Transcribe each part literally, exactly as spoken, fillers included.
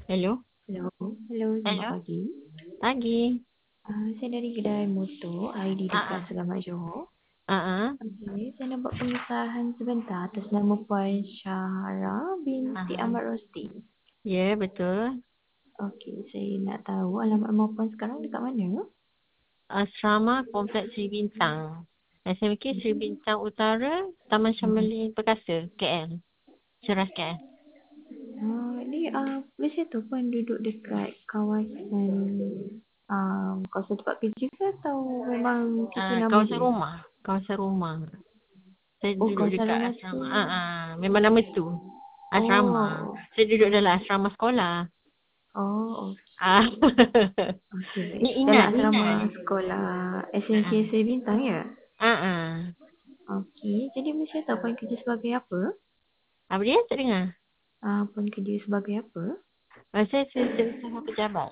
Hello? Hello. Hello, selamat Hello? pagi. Pagi. Uh, saya dari kedai motor I D dekat Ah Selamat Johor. ah. Ah Okey, saya nak buat pengesahan sebentar atas nama Puan Syahra ah. binti Ah. Ahmad Rosti. Ya, betul. Okey, saya nak tahu alamat rumah Puan sekarang dekat mana? Asrama Kompleks Sri Bintang. S M K Sri Bintang Utara, Taman Hmm. Syamali Perkasa, K L. Ceras K L. Uh, ni uh, boleh saya tahu Puan duduk dekat kawasan um, kawasan tempat kerja ke atau memang itu Ah, nama kawasan dia? rumah. Kawasan rumah. Saya Oh, duduk kawasan dekat rumah tu. asrama. Ah ah. Memang nama tu. Asrama. Oh. Saya duduk Hmm. dalam asrama sekolah. Oh, Ah. okey baik. Ni Dalam Inan, asrama Inan. sekolah S M K Ah Seri Bintang ya? ah. Ah. Okey, jadi boleh saya tahu puan kerja sebagai apa? Apa dia? Tak dengar. Ah, puan kerja sebagai apa? Ah, saya setiausaha pejabat.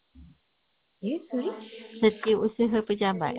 Ya, sorry. Setiausaha pejabat.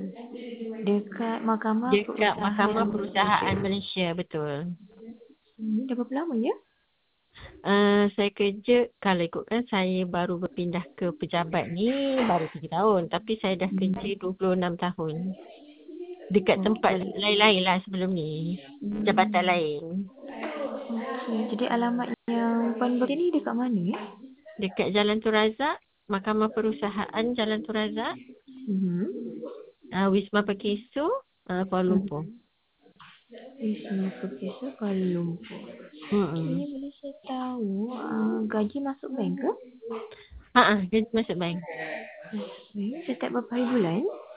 Dekat Mahkamah Dekat Mahkamah Perusahaan Malaysia. Perusahaan Malaysia, betul. Hmm, dah berapa lama ya? Uh, saya kerja, kalau ikutkan saya baru berpindah ke pejabat ni baru tiga tahun. Tapi saya dah Hmm. kerja dua puluh enam tahun. Dekat Oh, tempat kita... lain-lain lah sebelum ni. Jabatan Hmm. lain. Okey, jadi alamat yang puan beri ni dekat mana ya? Dekat Jalan Tun Razak, Mahkamah Perusahaan Jalan Tun Razak, Hmm. uh, Wisma Pekeso, uh, Kuala Lumpur. Hmm. Wisma Pekeso Kuala Lumpur. Hmm. Ini boleh saya tahu uh, gaji masuk bank ke? Haa, dia masuk bank. Hmm, setiap berapa hari bulan?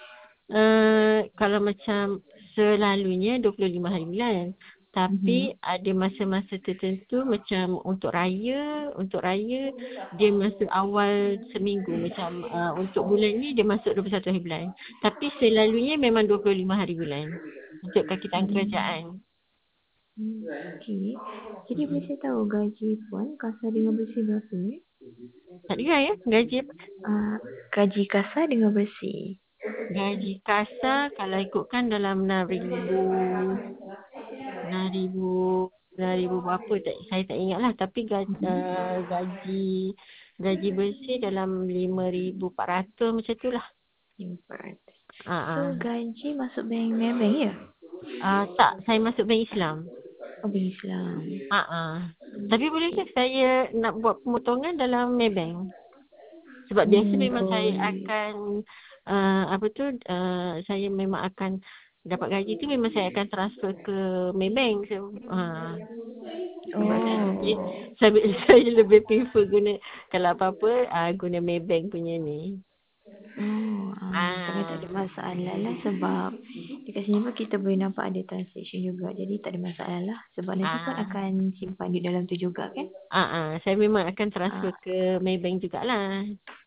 Uh, kalau macam selalunya dua puluh lima hari bulan. Tapi Mm-hmm. ada masa-masa tertentu macam untuk raya, untuk raya dia masuk awal seminggu. Macam uh, untuk bulan ni dia masuk dua puluh satu hari bulan. Tapi selalunya memang dua puluh lima hari bulan untuk kakitan kerajaan. Hmm. Okey. Jadi boleh Mm-mm. saya tahu gaji puan kasar dengan bersih berapa ya? Tak dengar ya? Gaji Uh, gaji kasar dengan bersih. gaji kasar kalau ikutkan dalam enam ribu enam ribu enam ribu berapa tak, saya tak ingat lah. Tapi gaji, uh, gaji gaji bersih dalam lima ribu empat ratus macam tu lah. Empat. Uh, So uh. gaji masuk bank bank ya? Uh, tak, saya masuk bank Islam. Oh, bank Islam. Uh, uh. Tapi boleh ke saya nak buat pemotongan dalam Maybank? Sebab biasa Hmm, memang saya boleh. akan uh, apa tu uh, saya memang akan dapat gaji tu memang saya akan transfer ke Maybank. So, uh, sebab saya lebih Oh. saya, saya lebih prefer guna kalau apa-apa uh, guna Maybank punya ni. Oh, ah, tapi tak ada Ah, masalah lah sebab dekat sini pun kita boleh nampak ada transaction juga. Jadi tak ada masalah lah sebab nanti pun ah, akan simpan di dalam tu juga kan? ah, ah, saya memang akan transfer Ah, ke Maybank jugalah.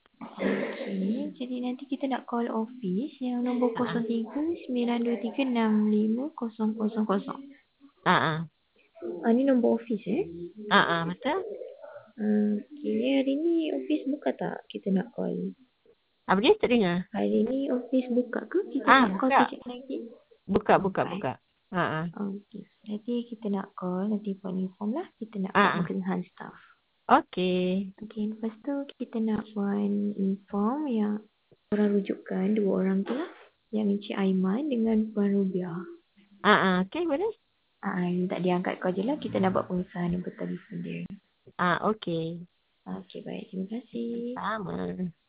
okey, jadi nanti kita nak call office yang nombor Ah, ah, kosong tiga sembilan dua tiga enam lima kosong kosong kosong. ah, ah, Ah, ni nombor office eh? ah, ah, betul. Okey, hari ni office buka tak? Kita nak call. Apa dia tak dengar? Hari ni office buka ke? Kita Ah, nak call buka. kejap lagi. Buka, buka, Buka eh? buka. Ah, ah, Okey, nanti kita nak call, nanti puan inform lah. Kita nak buat ah, ah. pengesahan staff. Okey. Okey, lepas tu kita nak puan inform yang orang rujukan dua orang tu lah. Yang Encik Aiman dengan Puan Rubia. Ah, ah, okey boleh. Ah, uh, tak diangkat kau je lah. Kita nak buat pengesahan nombor telefon dia. Ah, okey. Okey, baik. Terima kasih. Sama.